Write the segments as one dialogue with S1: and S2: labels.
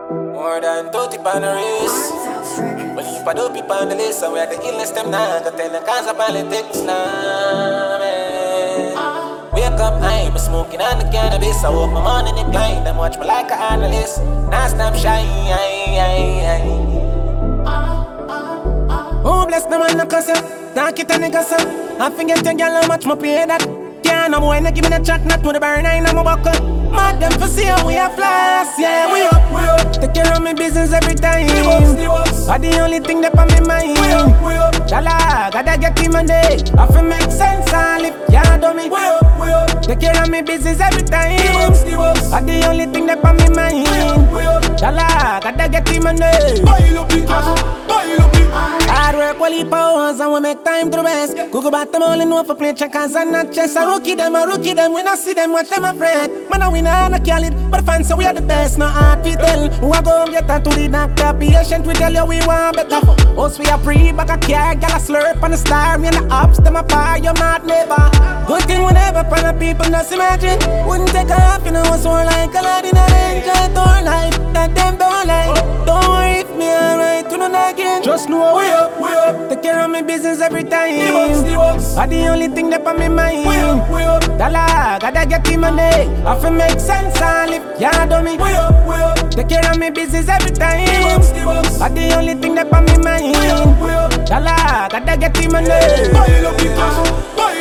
S1: More than 30 on the wrist. Well, if I do people on the list, so we are the illness, them now. Go tell the cause of politics now, man. Wake up high, but smoking on the cannabis. I woke my morning in blind and watch me like an analyst. Now stop shy, Oh, bless the man, no cuss ya. Talk it a nigga, so I forget your girl how much my pay that. Can't no boy, no give me the chat, not to the burn, I know my buckle. Mad them for see how we are flash, yeah, we up. Take care of me business every time. Are the only thing that on me mind. Chala, gotta get him on day. I feel make sense, I live, yeah, do me. Take care of me business every time. Are the only thing that on me mind. Chala, gotta get him on day. Hard work, well, he powers, and we make time to the best. Google back them all in one for play checkers and not chess. I rookie them, when I see them, watch them afraid. Man, I win and I kill it, but the fans say we are the best. No hard to tell, who I go get her to the doctor. Patient, we tell you we want better. Us we are free, back a car, gal a slurp on the star. Me and the ups, them a fire, you mad never. Good thing whenever for the people, just imagine. Wouldn't take off, you know, it's more like a lot in an enjoy door life. That them don't like. Don't worry if me alright, you know not again. Just know we up. Take care of me business every time. Are the only thing that on me mind. Dollar, gotta get him money. I feel make sense, I live, yeah, do me. Take care of me business every time. Are the only thing that on me mind. Dollar, gotta get him money.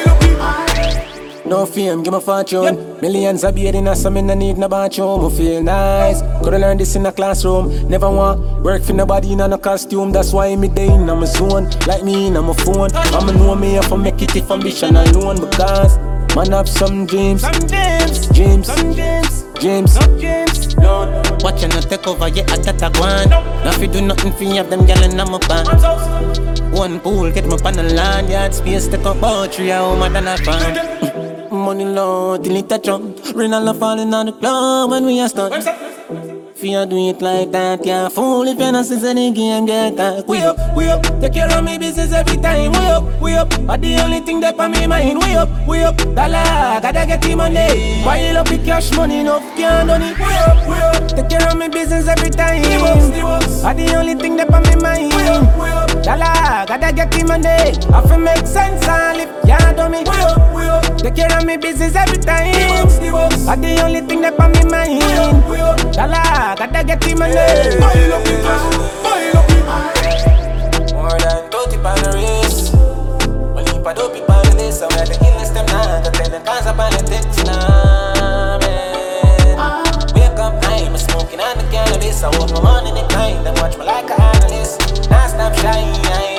S1: No fame, give me fortune. Millions of beer in a some I need no bathroom. I feel nice. Coulda learned this in a classroom. Never want work for nobody in no costume. That's why me day in my zone. Like me in my phone. I'ma know me if I make it if ambition alone. Because man have some dreams. Dreams. Watch you not take over, yeah, I got a one. Now if you do nothing for you, have them gyal in my band. One pool, get me on the land. Yard space, take up about 3 hours more than a fan. Money low, till it a jump. Rain all falling on the club when we are stunned. If you do it like that, you're fool. If you're not since the game, get that. We up. Take care of me business every time. We up. Are the only thing that on me mind. We up. Dollar, gotta get him money. While up with cash money, enough can't done it. We up. Take care of me business every time. Are the only thing that on me mind. Dollar, gotta get him money. I feel make sense, I live, yeah, do me. Take care of me business every time. Are the only thing that on me mind. Dollar, gotta get him money. More than 30 on the wrist. Well, if I do people on the list, so we are the illness, them now. Go tell the cause of politics now, man. Wake up high, I'm smoking on the cannabis. I woke my morning in blind and watch me like an analyst. Now stop shy.